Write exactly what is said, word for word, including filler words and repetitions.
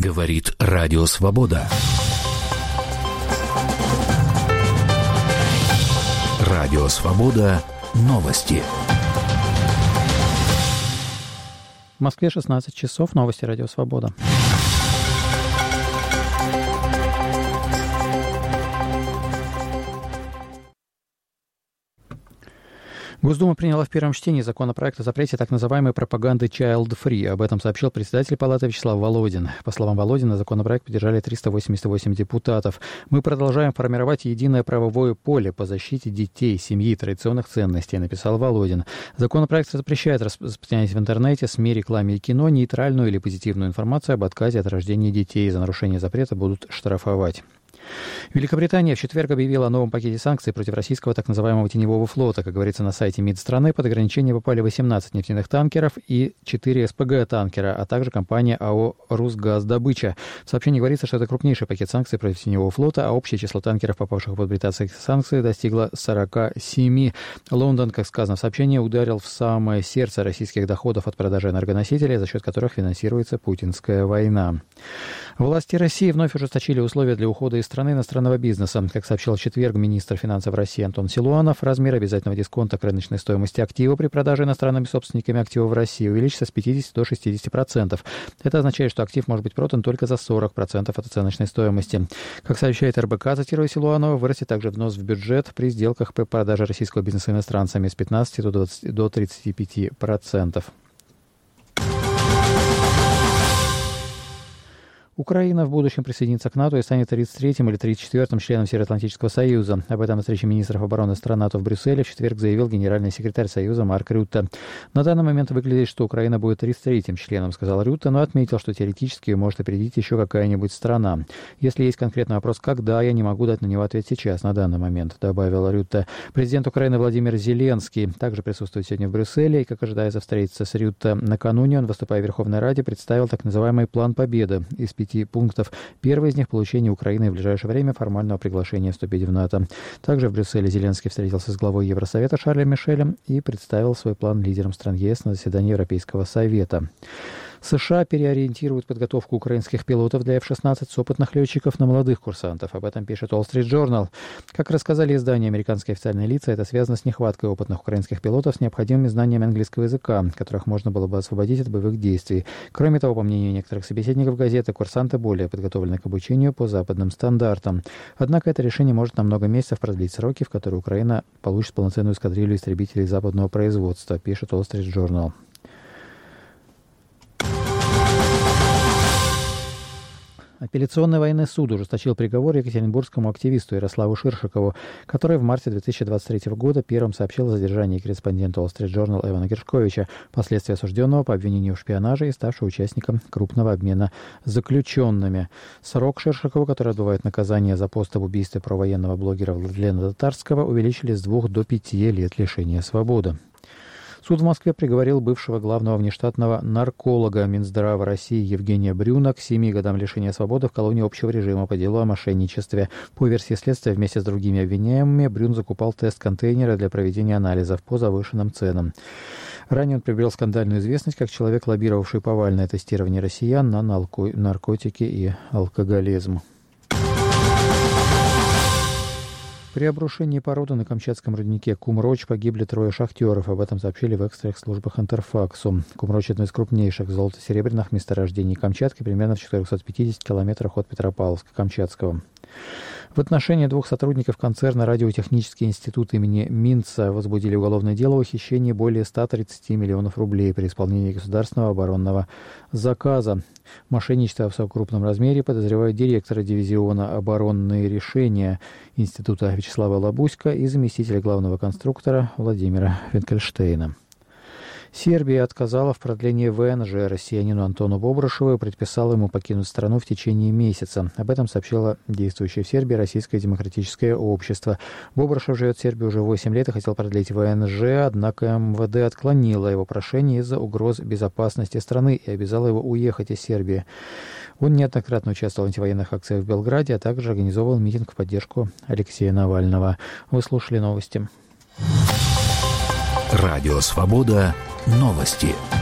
Говорит Радио Свобода. Радио Свобода. Новости. В Москве шестнадцать часов. Новости Радио Свобода. Госдума приняла в первом чтении законопроект о запрете так называемой пропаганды child-free. Об этом сообщил председатель Палаты Вячеслав Володин. По словам Володина, законопроект поддержали триста восемьдесят восемь депутатов. Мы продолжаем формировать единое правовое поле по защите детей, семьи и традиционных ценностей, написал Володин. Законопроект запрещает распространять в интернете, СМИ, рекламе и кино нейтральную или позитивную информацию об отказе от рождения детей. За нарушение запрета будут штрафовать. Великобритания в четверг объявила о новом пакете санкций против российского так называемого теневого флота. Как говорится на сайте МИД страны, под ограничение попали восемнадцать нефтяных танкеров и четыре СПГ-танкера, а также компания АО «Русгаздобыча». В сообщении говорится, что это крупнейший пакет санкций против теневого флота, а общее число танкеров, попавших под британские санкции, достигло сорок семь. Лондон, как сказано в сообщении, ударил в самое сердце российских доходов от продажи энергоносителей, за счет которых финансируется путинская война. Власти России вновь ужесточили условия для ухода из страны иностранного бизнеса. Как сообщил в четверг министр финансов России Антон Силуанов, размер обязательного дисконта к рыночной стоимости актива при продаже иностранными собственниками активов в России увеличится с пятидесяти до шестидесяти процентов. Это означает, что актив может быть продан только за сорок процентов от оценочной стоимости. Как сообщает эр бэ ка, цитируя Силуанова, вырастет также взнос в бюджет при сделках при продаже российского бизнеса иностранцами с пятнадцати до тридцати пяти процентов. Украина в будущем присоединится к НАТО и станет тридцать третьим или тридцать четвёртым членом Североатлантического союза. Об этом на встрече министров обороны стран НАТО в Брюсселе в четверг заявил генеральный секретарь Союза Марк Рютте. На данный момент выглядит, что Украина будет тридцать третьим членом, сказал Рютте, но отметил, что теоретически ее может опередить еще какая-нибудь страна. Если есть конкретный вопрос «когда?», я не могу дать на него ответ сейчас, на данный момент, добавил Рютте. Президент Украины Владимир Зеленский также присутствует сегодня в Брюсселе, и, как ожидается, встретиться с Рютте накануне. Он, выступая в Верховной Раде, представил так называемый план победы из пяти пунктов. Первый из них — получение Украины в ближайшее время формального приглашения вступить в НАТО. Также в Брюсселе Зеленский встретился с главой Евросовета Шарлем Мишелем и представил свой план лидерам стран ЕС на заседании Европейского Совета. США переориентируют подготовку украинских пилотов для эф шестнадцать с опытных летчиков на молодых курсантов. Об этом пишет Wall Street Journal. Как рассказали издания «Американские официальные лица», это связано с нехваткой опытных украинских пилотов с необходимыми знаниями английского языка, которых можно было бы освободить от боевых действий. Кроме того, по мнению некоторых собеседников газеты, курсанты более подготовлены к обучению по западным стандартам. Однако это решение может на много месяцев продлить сроки, в которые Украина получит полноценную эскадрилью истребителей западного производства, пишет Wall Street Journal. Апелляционный военный суд ужесточил приговор екатеринбургскому активисту Ярославу Ширшикову, который в марте две тысячи двадцать третьего года первым сообщил о задержании корреспондента Wall Street Journal Эвана Гершковича, впоследствии осужденного по обвинению в шпионаже и ставшего участником крупного обмена заключенными. Срок Ширшикову, который отбывает наказание за пост об убийстве провоенного блогера Владлена Татарского, увеличили с двух до пяти лет лишения свободы. Суд в Москве приговорил бывшего главного внештатного нарколога Минздрава России Евгения Брюна к семи годам лишения свободы в колонии общего режима по делу о мошенничестве. По версии следствия, вместе с другими обвиняемыми Брюн закупал тест-контейнеры для проведения анализов по завышенным ценам. Ранее он приобрел скандальную известность как человек, лоббировавший повальное тестирование россиян на наркотики и алкоголизм. При обрушении породы на камчатском руднике Кумроч погибли трое шахтеров. Об этом сообщили в экстренных службах Интерфаксу. Кумроч – одно из крупнейших золото-серебряных месторождений Камчатки, примерно в четырехстах пятидесяти километрах от Петропавловска-Камчатского. В отношении двух сотрудников концерна «Радиотехнический институт» имени Минца возбудили уголовное дело о хищении более ста тридцати миллионов рублей при исполнении государственного оборонного заказа. Мошенничество в крупном размере подозревают директора дивизиона «Оборонные решения» института Вячеслава Лабуська и заместителя главного конструктора Владимира Финкельштейна. Сербия отказала в продлении вэ эн жэ россиянину Антону Бобрышеву и предписала ему покинуть страну в течение месяца. Об этом сообщило действующее в Сербии Российское демократическое общество. Бобрышев живет в Сербии уже восемь лет и хотел продлить вэ эн жэ, однако эм вэ дэ отклонило его прошение из-за угроз безопасности страны и обязало его уехать из Сербии. Он неоднократно участвовал в антивоенных акциях в Белграде, а также организовывал митинг в поддержку Алексея Навального. Вы слушали новости. Радио Свобода. Новости.